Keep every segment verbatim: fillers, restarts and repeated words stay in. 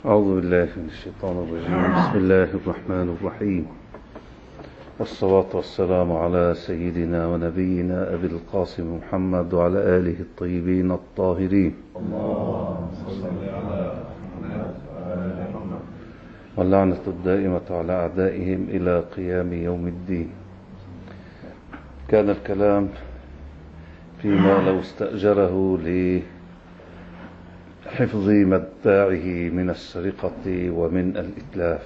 أعوذ بالله من الشيطان الرجيم. بسم الله الرحمن الرحيم، والصلاة والسلام على سيدنا ونبينا أبي القاسم محمد وعلى آله الطيبين الطاهرين، اللهم صل على محمد وآل محمد، واللعنة الدائمة على أعدائهم إلى قيام يوم الدين. كان الكلام فيما لو استأجره لحفظ متاعه من السرقة ومن الإتلاف،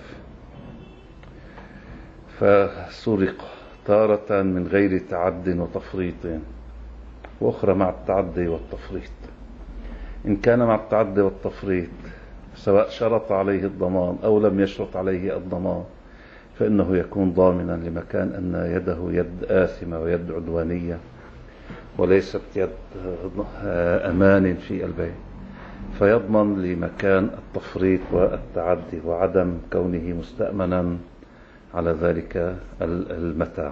فسرق تارة من غير تعد وتفريط، وأخرى مع التعدي والتفريط. إن كان مع التعدي والتفريط سواء شرط عليه الضمان أو لم يشرط عليه الضمان، فإنه يكون ضامنا لمكان أن يده يد آثمة ويد عدوانية وليست يد أمان في البيع، فيضمن لمكان التفريط والتعدي وعدم كونه مستأمنا على ذلك المتاع.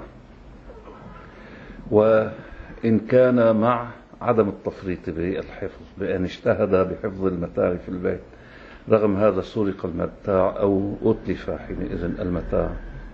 وإن كان مع عدم التفريط بالحفظ بأن اجتهد بحفظ المتاع في البيت، رغم هذا سرق المتاع أو أتلف حينئذ المتاع،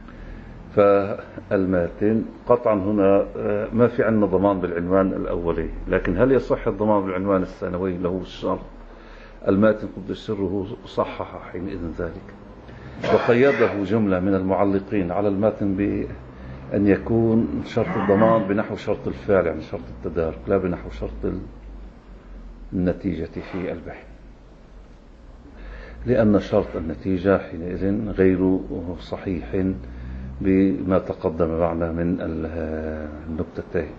فالماتن قطعا هنا ما في عندنا ضمان بالعنوان الأولي، لكن هل يصح الضمان بالعنوان الثانوي؟ له الشرط. الماتن قد سره صحح حينئذ ذلك، وقيده جملة من المعلقين على الماتن بأن يكون شرط الضمان بنحو شرط الفعل، يعني شرط التدارك، لا بنحو شرط النتيجة في البيع، لأن شرط النتيجة حينئذ غير صحيح بما تقدم معنا من النكتتين.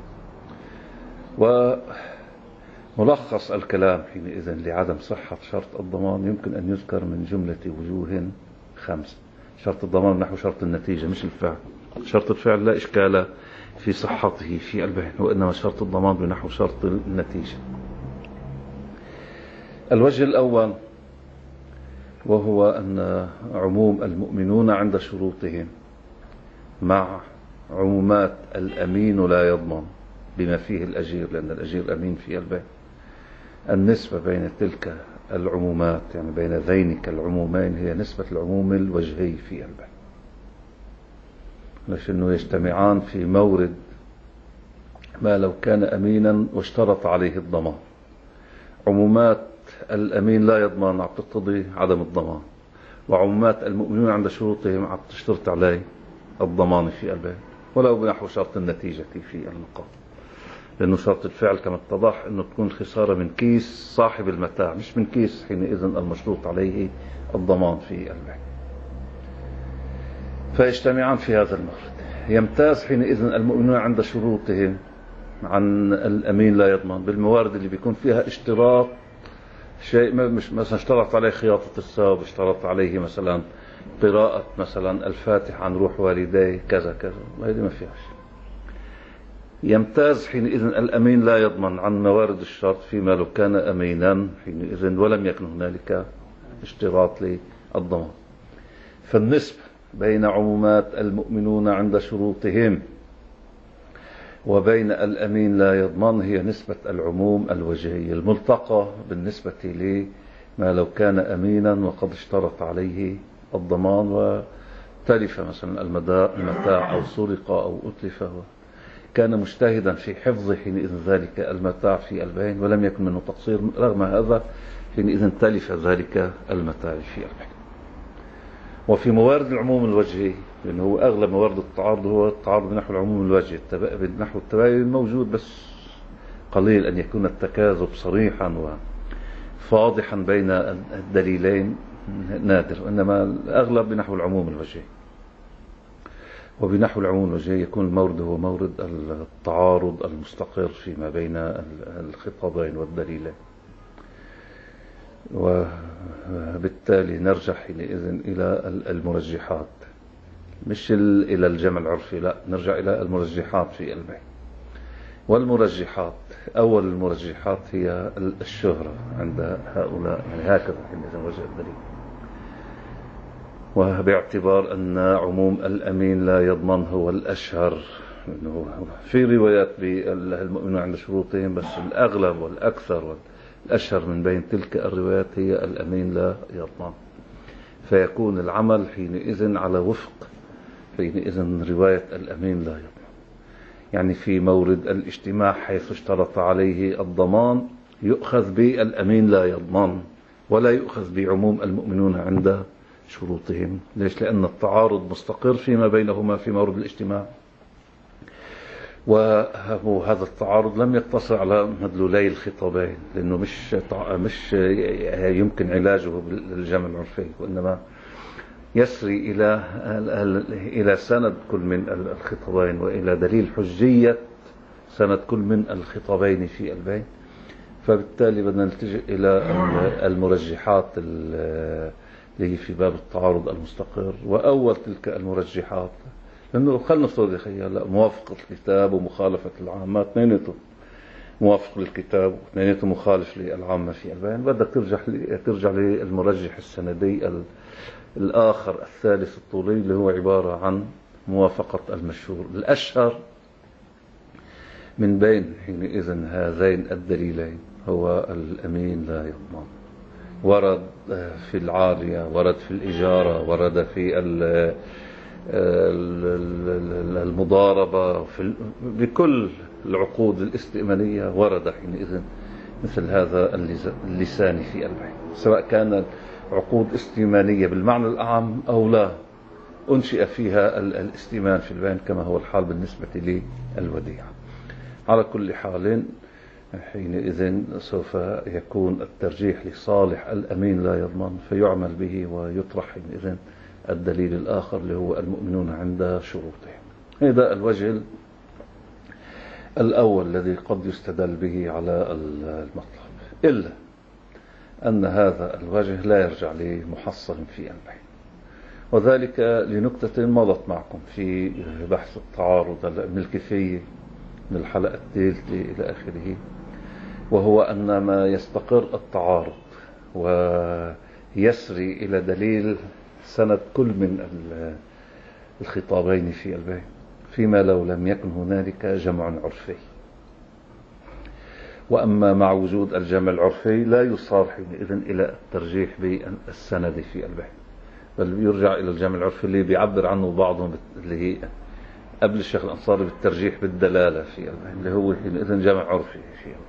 وملخص الكلام حينئذ لعدم صحة شرط الضمان يمكن أن يذكر من جملة وجوه خمس. شرط الضمان نحو شرط النتيجة مش الفعل. شرط الفعل لا إشكال في صحته في البيع، وإنما شرط الضمان بنحو شرط النتيجة. الوجه الأول وهو أن عموم المؤمنون عند شروطهم مع عمومات الأمين لا يضمن بما فيه الأجير، لأن الأجير أمين في البيع. النسبة بين تلك العمومات، يعني بين ذينك العمومين، هي نسبة العموم الوجهي في البيع، لأنه يجتمعان في مورد ما لو كان أمينا واشترط عليه الضمان. عمومات الأمين لا يضمن تقتضي عدم الضمان، وعمومات المؤمنون عند شروطهم تشترط عليه الضمان في البيع، ولو بنحو شرط النتيجة في المقام، لأنه شرط الفعل كما اتضح أنه تكون الخسارة من كيس صاحب المتاع مش من كيس حينئذ المشروط عليه الضمان في البيع، فيجتمعان في هذا المورد. يمتاز حينئذ المؤمنون عند شروطهم عن الأمين لا يضمن بالموارد اللي بيكون فيها اشتراط شيء، مش مثلا اشترط عليه خياطة الثوب، اشترط عليه مثلا قراءة مثلا الفاتح عن روح والديه كذا كذا، وهذه ما فيهاش. يمتاز حينئذ الأمين لا يضمن عن موارد الشرط فيما لو كان أمينا حينئذ ولم يكن هنالك اشتراط للضمان. فالنسبة بين عمومات المؤمنون عند شروطهم وبين الأمين لا يضمن هي نسبة العموم الوجهي الملتقى بالنسبة لما لو كان أمينا وقد اشترط عليه الضمان وتلف مثلا المتاع أو سرق أو أتلف، كان مجتهدا في حفظ حينئذ ذلك المتاع في البيع ولم يكن منه تقصير، رغم هذا حينئذ تلف ذلك المتاع في البيع. وفي موارد العموم الوجهي، لأنه هو أغلب موارد التعارض هو التعارض بنحو العموم الوجهي، بنحو التباين موجود بس قليل أن يكون التكاذب صريحا وفاضحا بين الدليلين نادر، إنما الأغلب بنحو العموم الوجهي. وبنحو العموم الوجهي يكون المورد هو مورد التعارض المستقر فيما بين الخطابين والدليلين، وبالتالي نرجع حينئذ إلى المرجحات مش إلى الجمع العرفي، لا نرجع إلى المرجحات في البيع. والمرجحات أول المرجحات هي الشهرة عند هؤلاء، يعني هكذا حينئذ وجه الدليل، وباعتبار أن عموم الأمين لا يضمن هو الأشهر، إنه في روايات بالمؤمنون عند شروطهم، بس الأغلب والأكثر والأشهر من بين تلك الروايات هي الأمين لا يضمن. فيكون العمل حينئذ على وفق حينئذ رواية الأمين لا يضمن. يعني في مورد الاجتماع حيث اشترط عليه الضمان يؤخذ بالأمين لا يضمن، ولا يؤخذ بعموم المؤمنون عند شروطهم. ليش؟ لأن التعارض مستقر فيما بينهما في مورد الاجتماع، وهذا التعارض لم يقتصر على مدلولي الخطابين، لأنه مش مش يمكن علاجه بالجمع العرفي، وإنما يسري إلى إلى سند كل من الخطابين وإلى دليل حجية سند كل من الخطابين في البين. فبالتالي بدنا نلتجئ إلى المرجحات اللي هي في باب التعارض المستقر. وأول تلك المرجحات، لأنه خلنا نفترض خيال موافقة الكتاب ومخالفة العامة، اثنينته موافق للكتاب واثنينته مخالف للعامة في البين، بدك ترجع ترجع للمرجح السندي الآخر الثالث الطولي، اللي هو عبارة عن موافقة المشهور. الأشهر من بين حينئذ هذين الدليلين هو الأمين لا يضمن. ورد في العارية، ورد في الإجارة، ورد في المضاربة، في بكل العقود الاستئمانية ورد حينئذ مثل هذا اللسان في البين، سواء كان عقود استئمانية بالمعنى الأعم أو لا أنشئ فيها الاستئمان في البين، كما هو الحال بالنسبة للوديعة. على كل حال حينئذ سوف يكون الترجيح لصالح الأمين لا يضمن، فيعمل به ويطرح حينئذ الدليل الآخر اللي هو المؤمنون عند شروطهم. هذا الوجه الأول الذي قد يستدل به على المطلب، إلا أن هذا الوجه لا يرجع لمحصل في البين، وذلك لنكتة مضت معكم في بحث التعارض من الكفية من الحلقة الثالثة إلى آخره، وهو أن ما يستقر التعارض ويسري إلى دليل سند كل من الخطابين في البين، فيما لو لم يكن هنالك جمع عرفي. وأما مع وجود الجمع العرفي لا يصار حينئذ إلى الترجيح بالسند في البين، بل يرجع إلى الجمع العرفي اللي بيعبر عنه بعضهم اللي هي قبل الشيخ الأنصاري بالترجيح بالدلالة في البين، اللي هو حينئذ جمع عرفي في البين.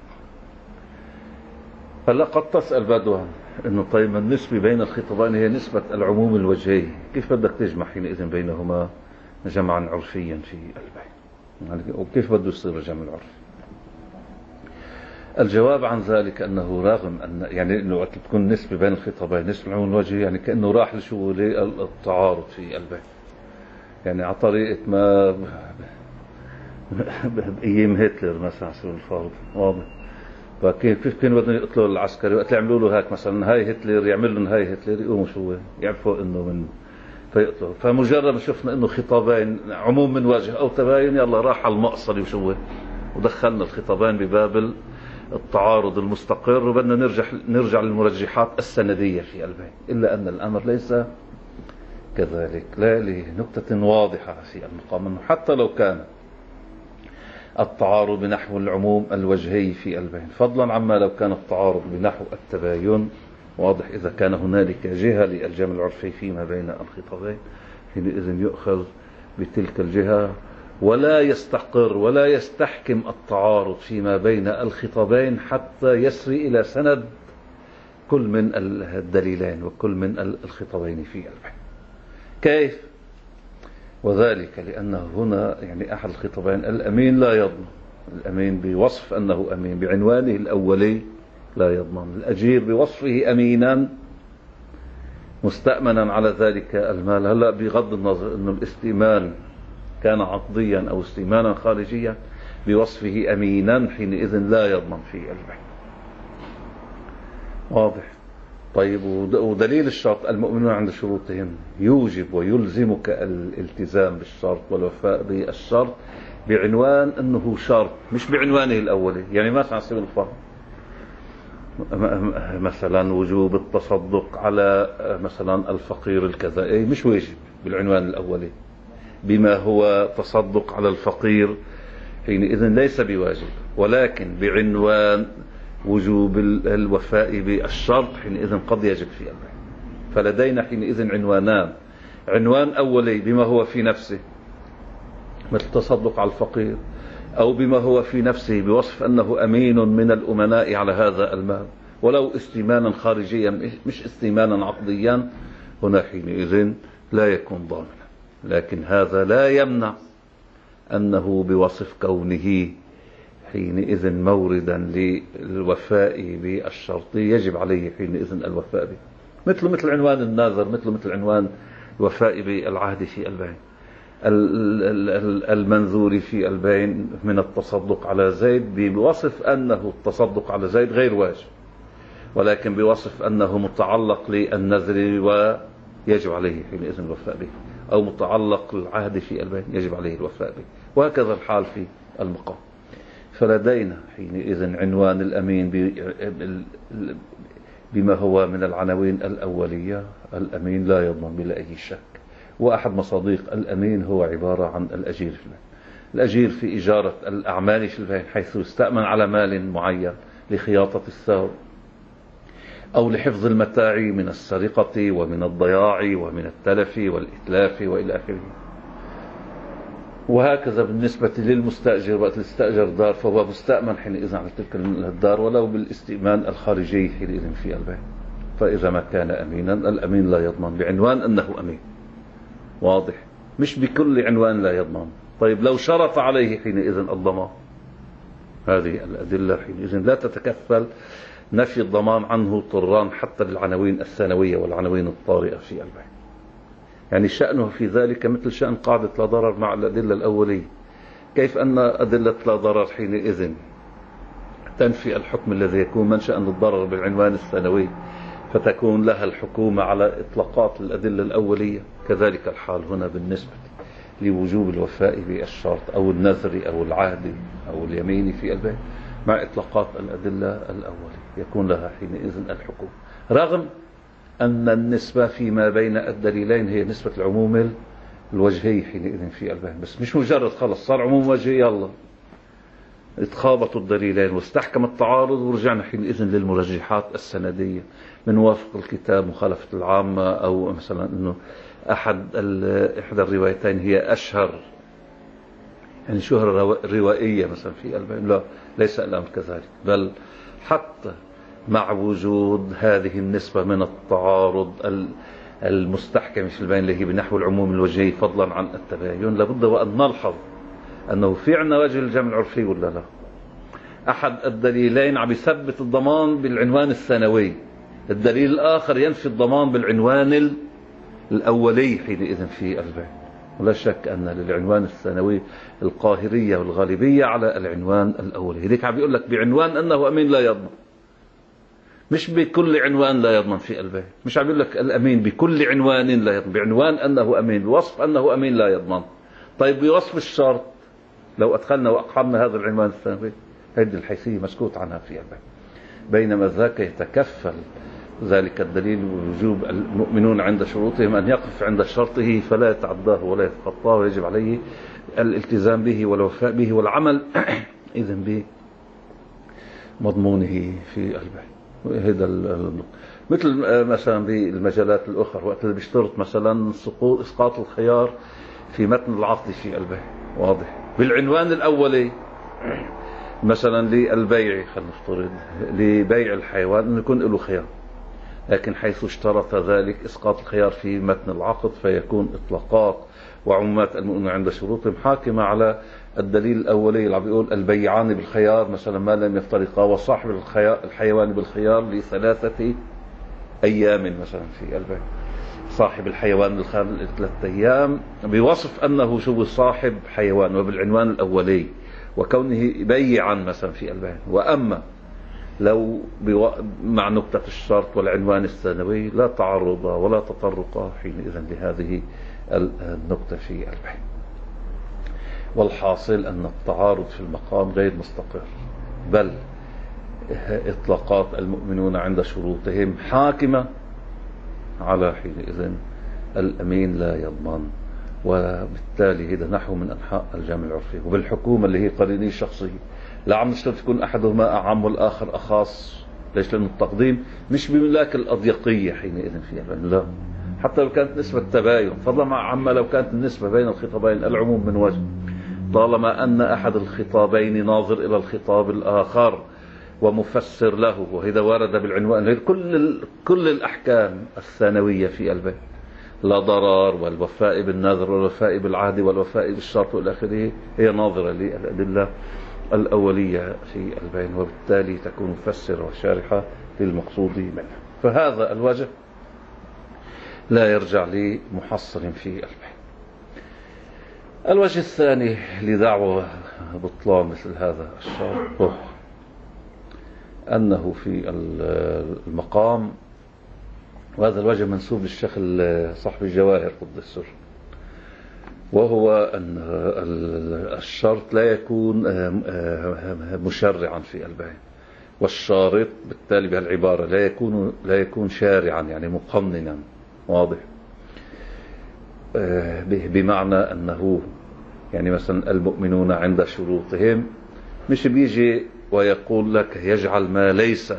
هلا قد تسأل بدوها إنه طيب النسبة بين الخطابين هي نسبة العموم الوجهي، كيف بدك تجمع حينئذ بينهما جمعا عرفيا في البين؟ يعني وكيف بده يصير الجمع العرفي؟ الجواب عن ذلك أنه رغم أن يعني إنه وقت تكون نسبة بين الخطابين نسبة العموم الوجهي، يعني كأنه راح لشو للتعارض في البين، يعني على طريقة ما بأيام هتلر مثلا على سبيل الفرض، واضح؟ فكيف كيف كانوا بدهم يقتلوا العسكري وقت يعملوا له هيك مثلا هاي هتلر، يعمل لهم هاي هتلر، يقوموا شو يعرفوا انه من فيقتلوا. فمجرد ما شفنا انه خطابين عموم من وجه او تباين، يلا راح على المقصد وشو ودخلنا الخطابين بباب التعارض المستقر، وبدنا نرجع نرجع للمرجحات السندية في البين. الا ان الامر ليس كذلك، لا لنكتة واضحة في المقام انه حتى لو كان التعارض بنحو العموم الوجهي في البين، فضلا عما لو كان التعارض بنحو التباين، واضح إذا كان هنالك جهة للجمع العرفي فيما بين الخطابين، حينئذ يؤخذ بتلك الجهة، ولا يستقر ولا يستحكم التعارض فيما بين الخطابين حتى يسري إلى سند كل من الدليلين وكل من الخطابين في البين. كيف؟ وذلك لأنه هنا يعني أحد الخطابين الأمين لا يضمن، الأمين بوصف أنه أمين بعنوانه الأولي لا يضمن، الأجير بوصفه أمينا مستأمنا على ذلك المال. هلأ بغض النظر أنه الاستئمان كان عقديا أو استئمانا خارجيا، بوصفه أمينا حينئذ لا يضمن في البين، واضح؟ طيب ودليل الشرط المؤمنون عند شروطهم يوجب ويلزمك الالتزام بالشرط والوفاء بالشرط بعنوان أنه شرط، مش بعنوانه الأولي. يعني مثلا على سبيل الفرض مثلا وجوب التصدق على مثلا الفقير الكذا، مش واجب بالعنوان الأولي، بما هو تصدق على الفقير حينئذ ليس بواجب، ولكن بعنوان وجوب الوفاء بالشرط حينئذ قد يجب في البين. فلدينا حينئذ عنوانان: عنوان أولي بما هو في نفسه مثل التصدق على الفقير، أو بما هو في نفسه بوصف أنه أمين من الأمناء على هذا المال ولو استيمانا خارجيا مش استيمانا عقديا، هنا حينئذ لا يكون ضامنا. لكن هذا لا يمنع أنه بوصف كونه حينئذ موردا للوفاء بالشرط يجب عليه حينئذ الوفاء به، مثل مثل عنوان الناظر، مثل مثل عنوان الوفاء بالعهد في البين، المنذور في البين من التصدق على زيد بوصف أنه التصدق على زيد غير واجب، ولكن بوصف أنه متعلق للنذر ويجب عليه حينئذ الوفاء به، أو متعلق العهد في البين يجب عليه الوفاء به، وهكذا الحال في المقام. فلدينا حينئذ عنوان الأمين بما هو من العناوين الأولية: الأمين لا يضمن بلا أي شك. وأحد مصادق الأمين هو عبارة عن الأجير في البين، الأجير في إجارة الأعمال في البين، حيث يستأمن على مال معين لخياطة الثوب أو لحفظ المتاع من السرقة ومن الضياع ومن التلف والإتلاف وإلى آخره. وهكذا بالنسبة للمستأجر، وقت يستأجر دار فهو مستأمن حينئذ على تلك الدار ولو بالاستئمان الخارجي حينئذ في البين. فإذا ما كان أمينا، الأمين لا يضمن بعنوان أنه أمين، واضح؟ مش بكل عنوان لا يضمن. طيب لو شرط عليه حينئذ الضمان، هذه الأدلة حينئذ لا تتكفل نفي الضمان عنه طران حتى للعناوين الثانوية والعناوين الطارئة في البين. يعني شأنه في ذلك مثل شأن قاعدة لا ضرر مع الأدلة الأولية. كيف أن أدلة لا ضرر حينئذ تنفي الحكم الذي يكون منشأ للضرر بالعنوان الثانوي، فتكون لها الحكومة على إطلاقات الأدلة الأولية، كذلك الحال هنا بالنسبة لوجوب الوفاء بالشرط أو النذر أو العهد أو اليمين في البين مع إطلاقات الأدلة الأولية، يكون لها حينئذ الحكومة، رغم أن النسبة فيما بين الدليلين هي نسبة العموم الوجهي حينئذ في البين، بس مش مجرد خلص صار عموم وجهي يلا اتخابطوا الدليلين واستحكم التعارض ورجعنا حينئذ للمرجحات السندية من وافق الكتاب مخالفة العامة، أو مثلا أنه أحد إحدى الروايتين هي أشهر، يعني شهرة روائية مثلا في البين. لا، ليس الأمر كذلك، بل حتى مع وجود هذه النسبة من التعارض المستحكم في البين اللي هي بنحو العموم الوجهي فضلا عن التباين، لابد وأن نلحظ أنه في عنا وجه الجمع العرفي ولا لا. أحد الدليلين عم يثبت الضمان بالعنوان الثانوي، الدليل الآخر ينفي الضمان بالعنوان الأولي حينئذ في البين. ولا شك أن للعنوان الثانوي القاهرية والغالبية على العنوان الأولي. هذيك عم يقول لك بعنوان أنه أمين لا يضمن، مش بكل عنوان لا يضمن في البين. مش عم يقول لك الأمين بكل عنوان لا يضمن، بعنوان أنه أمين، بوصف أنه أمين لا يضمن. طيب بوصف الشرط لو أدخلنا وأقحمنا هذا العنوان الثانوي، هذه الحيثية مسكوت عنها في البين. بينما ذاك يتكفل ذلك الدليل وجوب المؤمنون عند شروطهم أن يقف عند شرطه فلا يتعداه ولا يتخطاه، ويجب عليه الالتزام به والوفاء به والعمل إذن بمضمونه في البين. هذا مثل مثلا بالمجالات الأخرى وقت اللي بيشترط مثلا إسقاط الخيار في متن العقد في البين، واضح بالعنوان الأولي مثلا للبيع، خلينا نفترض لبيع الحيوان أن يكون له خيار، لكن حيث اشترط ذلك إسقاط الخيار في متن العقد فيكون إطلاقات وعمومات المؤمنين عند شروطهم حاكمة على الدليل الأولي اللي عم بيقول البيعان بالخيار مثلا ما لم يفترقا، وصاحب الحيوان بالخيار لثلاثة أيام مثلا في البيع. صاحب الحيوان بالخيار لثلاثة أيام بوصف أنه شو صاحب حيوان وبالعنوان الأولي وكونه بيعا مثلا في البيع. وأما لو مع نقطة الشرط والعنوان الثانوي لا تعرض ولا تطرق حينئذ لهذه النقطة في البيع. والحاصل أن التعارض في المقام غير مستقر، بل إطلاقات المؤمنون عند شروطهم حاكمة على حينئذ الأمين لا يضمن، وبالتالي هذا نحو من أنحاء الجامع العرفي. وبالحكومة اللي هي قرينية شخصية، لا عم نشترط تكون أحدهما أعم والآخر أخص، ليش؟ لأن التقديم مش بملاك الأضيقية حينئذ فيها، لا، حتى لو كانت نسبة تباين، فضلا عما لو كانت النسبة بين الخطابين العموم من وجه، طالما أن أحد الخطابين ناظر إلى الخطاب الآخر ومفسر له، وهذا ورد بالعنوان. كل كل الأحكام الثانوية في البيت، لا ضرر والوفاء بالنذر والوفاء بالعهد والوفاء بالشرط والى اخره، هي ناظرة للأدلة الأولية في البين، وبالتالي تكون مفسرة وشارحة للمقصود منها. فهذا الوجه لا يرجع لمحصل في البين. الوجه الثاني لدعوة بطلان مثل هذا الشرط أنه في المقام، وهذا الوجه منسوب للشيخ صاحب الجواهر قدس سره، وهو أن الشرط لا يكون مشرعا في البين، والشارط بالتالي بهالعبارة لا يكون لا يكون شارعا يعني مقننا، واضح؟ بمعنى أنه يعني مثلا المؤمنون عند شروطهم، مش بيجي ويقول لك يجعل ما ليس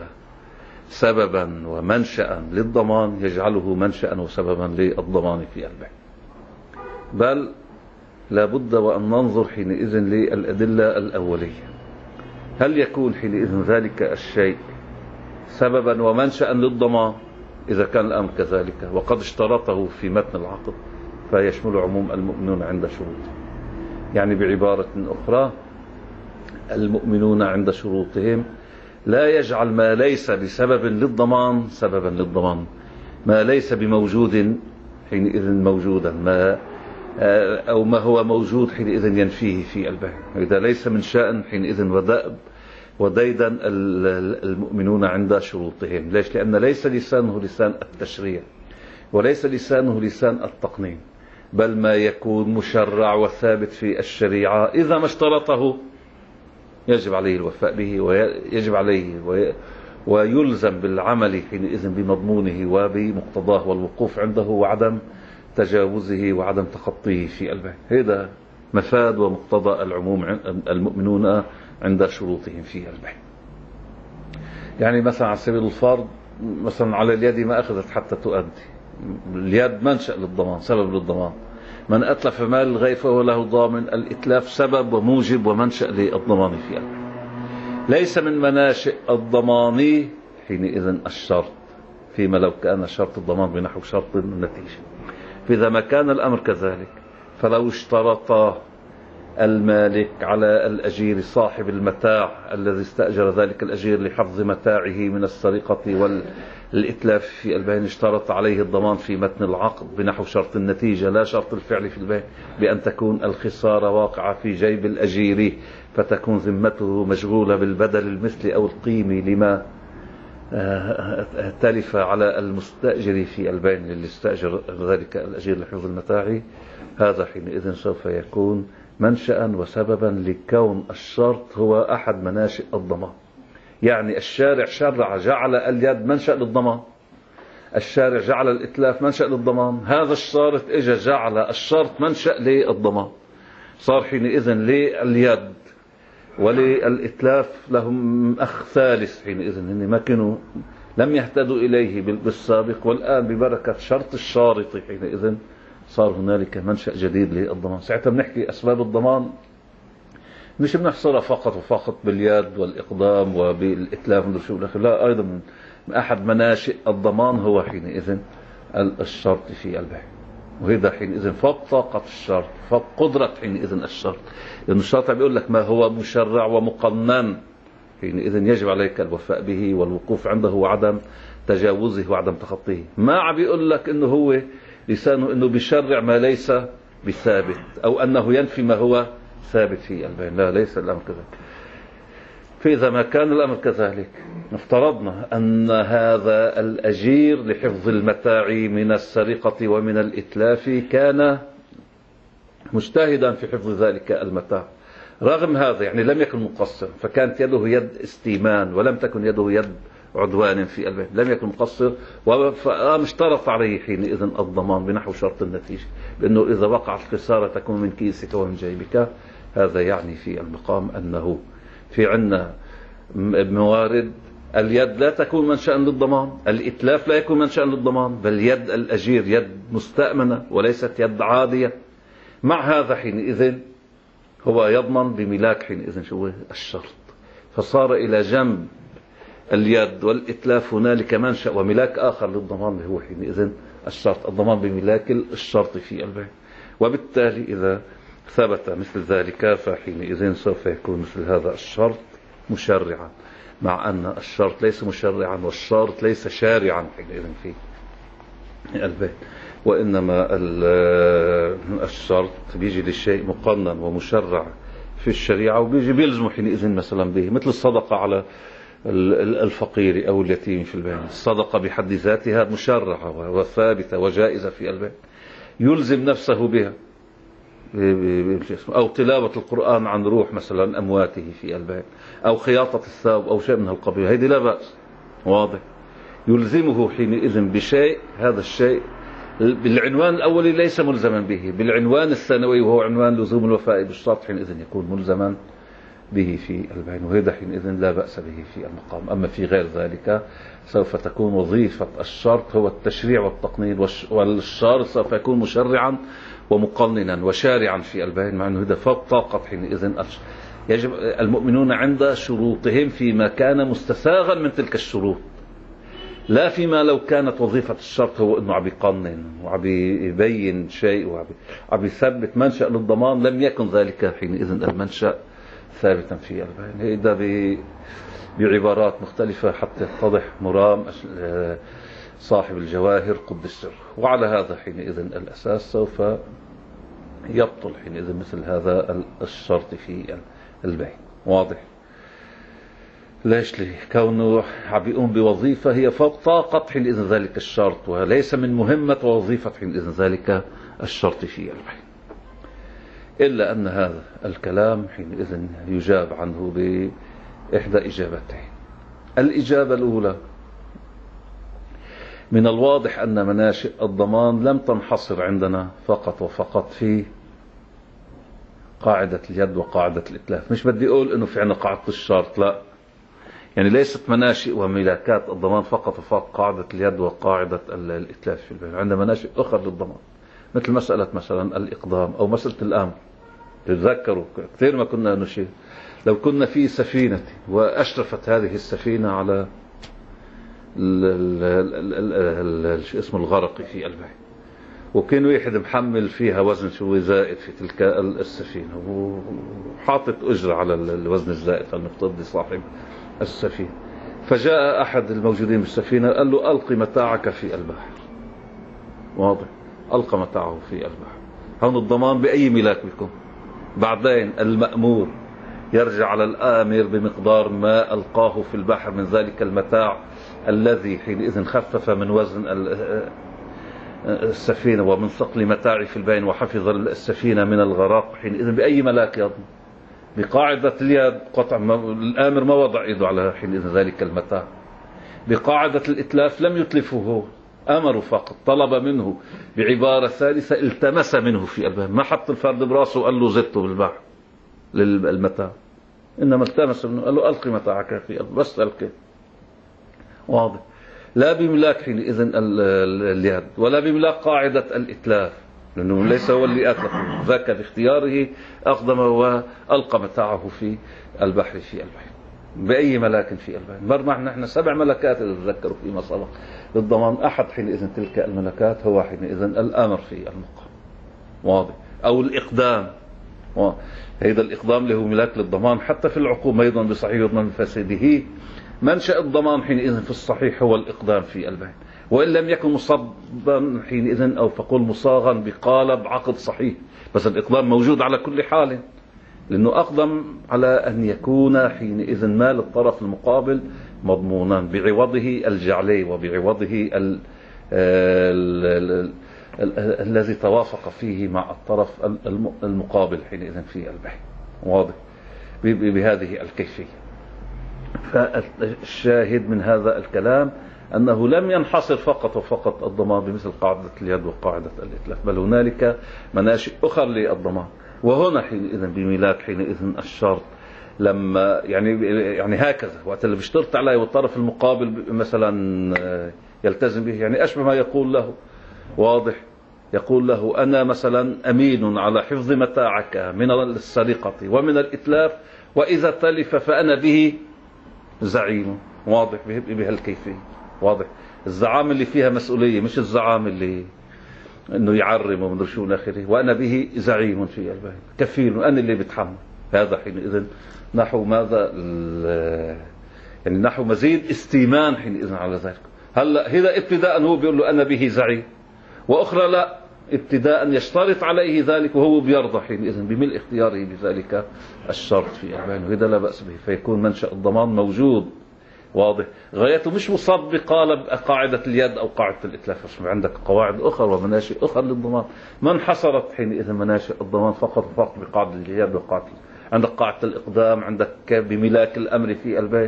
سببا ومنشأ للضمان يجعله منشأ وسببا للضمان في البيع، بل لابد وأن ننظر حينئذ للأدلة الأولية، هل يكون حينئذ ذلك الشيء سببا ومنشأ للضمان؟ إذا كان الأمر كذلك وقد اشترطه في متن العقد فيشمل عموم المؤمنون عند شروطهم. يعني بعبارة أخرى، المؤمنون عند شروطهم لا يجعل ما ليس بسبب للضمان سببا للضمان، ما ليس بموجود حينئذ موجودا، ما أو ما هو موجود حينئذ ينفيه في البيع. إذا ليس من شأن حينئذ ودأب وديدا المؤمنون عند شروطهم. ليش؟ لأن ليس لسانه لسان التشريع وليس لسانه لسان التقنين، بل ما يكون مشرع وثابت في الشريعة إذا ما اشترطه يجب عليه الوفاء به، ويجب عليه ويلزم بالعمل حينئذ بمضمونه وبمقتضاه والوقوف عنده وعدم تجاوزه وعدم تخطيه في البيع. هذا مفاد ومقتضى العموم المؤمنون عند شروطهم في البيع. يعني مثلا على سبيل الفرض، مثلا على اليد ما أخذت حتى تؤدي، اليد منشأ للضمان، سبب للضمان. من أتلف مال الغير فهو له ضامن، الإتلاف سبب وموجب ومنشأ للضمان في البيع. ليس من مناشئ الضمان حينئذ الشرط، فيما لو كان شرط الضمان بنحو شرط النتيجة. فإذا ما كان الأمر كذلك، فلو اشترط المالك على الأجير صاحب المتاع الذي استأجر ذلك الأجير لحفظ متاعه من السرقة والإتلاف في البيع، اشترط عليه الضمان في متن العقد بنحو شرط النتيجة لا شرط الفعل في البيع، بأن تكون الخسارة واقعة في جيب الأجير فتكون ذمته مشغولة بالبدل المثلي أو القيمي لما تلف على المستأجر في البيع اللي استأجر ذلك الأجير لحفظ المتاع. هذا حينئذ سوف يكون منشأ وسببا لكون الشرط هو أحد مناشئ الضمان. يعني الشارع شرع جعل اليد منشأ للضمان، الشارع جعل الإتلاف منشأ للضمان، هذا الشارط إجا جعل الشرط منشأ للضمان، صار حينئذ لليد وللإتلاف لهم أخ ثالث حينئذ، إن ما كانوا لم يهتدوا إليه بالسابق، والآن ببركة شرط الشارط حينئذ صار هنالك منشأ جديد للضمان. ساعتها بنحكي أسباب الضمان مش بنحصرها فقط وفقط باليد والإقدام وبالإتلاف لا، أيضا من أحد مناشئ الضمان هو حينئذ الشرط في البيع، وهذا حينئذ فوق طاقة الشرط، فوق قدرة حينئذ الشرط، لأن الشرط بيقول لك ما هو مشرع ومقنن حينئذ يجب عليك الوفاء به والوقوف عنده وعدم تجاوزه وعدم تخطيه. ما عم بيقول لك إنه هو لسانه إنه بيشرع ما ليس بثابت أو أنه ينفي ما هو ثابت في البيع، لا، ليس الأمر كذلك. فإذا ما كان الأمر كذلك، افترضنا أن هذا الأجير لحفظ المتاع من السرقة ومن الإتلاف كان مجتهدا في حفظ ذلك المتاع، رغم هذا يعني لم يكن مقصر، فكانت يده يد استيمان ولم تكن يده يد عدوان في البيع، لم يكن مقصر، واشترط عليه حينئذ الضمان بنحو شرط النتيجة، بأنه إذا وقعت الخسارة تكون من كيسك ومن جيبك. هذا يعني في المقام أنه في عنا موارد اليد لا تكون منشأ للضمان، الإتلاف لا يكون منشأ للضمان، بل يد الأجير يد مستأمنة وليست يد عادية. مع هذا حينئذ هو يضمن بملاك حينئذ شو الشرط، فصار إلى جنب اليد والإتلاف هنالك منشأ وملاك آخر للضمان اللي هو حينئذ الشرط، الضمان بملاك الشرط في البيع. وبالتالي إذا ثبت مثل ذلك فحينئذ سوف يكون مثل هذا الشرط مشرعا، مع أن الشرط ليس مشرعا والشرط ليس شارعا حينئذ في البيع، وإنما الشرط بيجي للشيء مقنن ومشرع في الشريعة وبيجي بيلزم حينئذ مثلا به، مثل الصدقة على الفقير أو اليتيم في البيع. الصدقة بحد ذاتها مشرعة وثابتة وجائزة في البيع، يلزم نفسه بها، أو تلاوة القرآن عن روح مثلا أمواته في البيت، أو خياطة الثوب أو شيء من هالقبيل، هذه لا بأس، واضح. يلزمه حينئذ بشيء، هذا الشيء بالعنوان الأولي ليس ملزما به، بالعنوان الثانوي وهو عنوان لزوم الوفاء بالشرط حينئذ يكون ملزما به في البين، وهذا حينئذ لا بأس به في المقام. أما في غير ذلك سوف تكون وظيفة الشرط هو التشريع والتقنين، والشرط سوف يكون مشرعا ومقننا وشارعا في البين، مع أنه هذا فوق طاقة حينئذ. يجب المؤمنون عند شروطهم فيما كان مستساغا من تلك الشروط، لا فيما لو كانت وظيفة الشرط هو أنه عم يقنن وعم يبين شيء وعم يثبت منشأ للضمان، لم يكن ذلك حينئذ المنشأ ثابتا في البين. هذا بعبارات مختلفة حتى يتضح مرام صاحب الجواهر قدس السر. وعلى هذا حينئذ الأساس سوف يبطل حينئذ مثل هذا الشرط في البيع، واضح. ليش؟ ليه؟ كونه عم يقوم بوظيفة هي فوق طاقة حينئذ ذلك الشرط، وليس من مهمة وظيفة حينئذ ذلك الشرط في البيع. إلا أن هذا الكلام حينئذ يجاب عنه بإحدى إجابتين. الإجابة الأولى: من الواضح أن مناشئ الضمان لم تنحصر عندنا فقط وفقط في قاعدة اليد وقاعدة الإتلاف. مش بدي أقول أنه في عنا قاعدة الشرط، لا، يعني ليست مناشئ وملاكات الضمان فقط وفقط قاعدة اليد وقاعدة الإتلاف في البيع، عندنا مناشئ أخرى للضمان، مثل مسألة مثلا الإقدام أو مسألة الأمر. تتذكروا كثير ما كنا نشير، لو كنا في سفينة وأشرفت هذه السفينة على شو اسمه الغرق في البيع، وكان واحد محمل فيها وزن شوي زائد في تلك السفينة وحاطط أجرة على الوزن الزائد المقتضي صاحب السفينة، فجاء أحد الموجودين بالسفينة قال له: ألقي متاعك في البحر. واضح، ألقى متاعه في البحر. هون الضمان بأي ملاك بكم. بعدين المأمور يرجع على الآمر بمقدار ما ألقاه في البحر من ذلك المتاع الذي حينئذ خفف من وزن السفينة ومن ثقل متاعه في البين وحفظ السفينة من الغرق. حينئذ بأي ملاك يضمن؟ بقاعدة اليد قطع الآمر ما وضع يده على حينئذ ذلك المتاع. بقاعدة الإتلاف لم يتلفه هو، أمره فقط، طلب منه بعبارة ثالثة التمس منه في البحر، ما حط الفرد براسه وقال له زدته بالبحر للمتاع، إنما التمس منه قال له: ألقي متاعك في البحر، بس ألقي. واضح. لا بملاك حينئذ اليد ولا بملاك قاعدة الإتلاف، لأنه ليس هو اللي أتلف، ذاك باختياره أقدم وألقى متاعه في البحر في البحر. بأي ملاك في البحر؟ برمع نحن سبع ملكات إذا تذكروا فيما سبق للضمان، أحد حينئذ تلك الملكات هو حينئذ الأمر في المقام. واضح. أو الإقدام، هذا الإقدام له ملاك للضمان حتى في العقوبة أيضا بصحيح وضمان فاسده. منشأ الضمان حينئذ في الصحيح هو الإقدام في البيع، وإن لم يكن مصبا حينئذ أو فقل مصاغا بقالب عقد صحيح، بس الإقدام موجود على كل حال، لأنه أقدم على أن يكون حينئذ مال الطرف المقابل مضمونا بعوضه الجعلي وبعوضه ال ال ال ال الذي توافق فيه مع الطرف المقابل حينئذ في البيع. واضح. بهذه الكيفية. فالشاهد من هذا الكلام أنه لم ينحصر فقط وفقط الضمان بمثل قاعدة اليد وقاعدة الإتلاف، بل هنالك مناشئ أخرى للضمان. وهنا حينئذ بملاك حينئذ الشرط لما يعني يعني هكذا وقت اللي بيشترط عليه والطرف المقابل مثلا يلتزم به، يعني أشبه ما يقول له، واضح، يقول له أنا مثلا أمين على حفظ متاعك من السرقة ومن الإتلاف، وإذا تلف فأنا به زعيم. واضح بهالكيفية، واضح. الزعامة اللي فيها مسؤولية، مش الزعامة اللي انه يعرم ومدري شو اخره. وانا به زعيم في البيت كفيل، انا اللي بتحمل. هذا حينئذ نحو ماذا؟ يعني نحو مزيد استيمان حينئذ على ذلك. هلا هذا ابتداء هو بيقول له انا به زعيم، واخرى لا، ابتداء يشترط عليه ذلك وهو بيرضى حينئذ بملء اختياره بذلك الشرط في البيان، وهذا لا بأس به، فيكون منشأ الضمان موجود. واضح. غايته مش مصاب بقالب قاعدة اليد أو قاعدة الإتلاف، عندك قواعد أخرى ومناشئ أخرى للضمان، ما انحصرت حينئذ مناشئ الضمان فقط فقط بقاعدة اليد وقاعدة. عندك قاعدة الإقدام، عندك بملاك الأمر في البيت.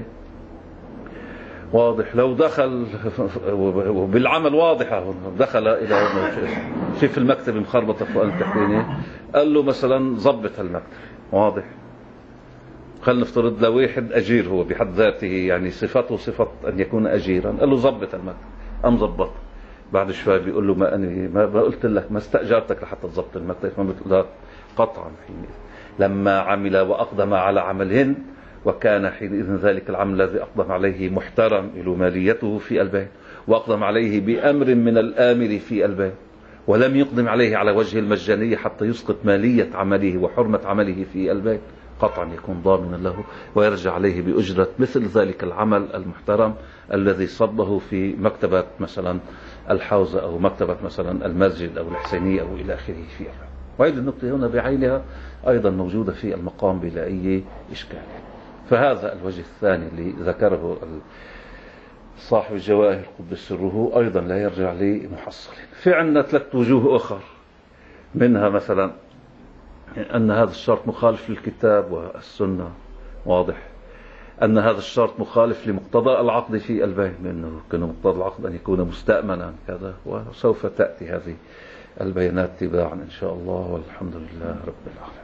واضح. لو دخل وبالعمل واضحة، دخل إلى شيف المكتب مخربطة فوق التحتيني، قال له مثلا ضبط المكتب. واضح. خلينا نفترض لو واحد أجير هو بحد ذاته، يعني صفته صفة أن يكون أجيرا، قال له ضبط المكتب، أم ضبط. بعد شوي بيقول له ما أنا ما قلت لك، ما استأجرتك لحتى تضبط المكتب. ما بتقول قطعا. حينئذ لما عمل وأقدم على عملهن، وكان حينئذ ذلك العمل الذي أقدم عليه محترم له ماليته في البيت، وأقدم عليه بأمر من الآمر في البيت، ولم يقدم عليه على وجه المجانية حتى يسقط مالية عمله وحرمة عمله في البيت، قطعا يكون ضامنا له ويرجع عليه بأجرة مثل ذلك العمل المحترم الذي صبه في مكتبة مثلا الحوزة أو مكتبة مثلا المسجد أو الحسينية أو إلى آخره فيها. وهذه النقطة هنا بعينها أيضا موجودة في المقام بلا أي إشكال. فهذا الوجه الثاني اللي ذكره صاحب الجواهر قدس سره أيضا لا يرجع لمحصل. في عندنا ثلاث وجوه أخر، منها مثلا أن هذا الشرط مخالف للكتاب والسنة. واضح. أن هذا الشرط مخالف لمقتضى العقد في البيع، لأنه كان مقتضى العقد أن يكون مستأمنا كذا، وسوف تأتي هذه البيانات تباعا إن شاء الله، والحمد لله رب العالمين.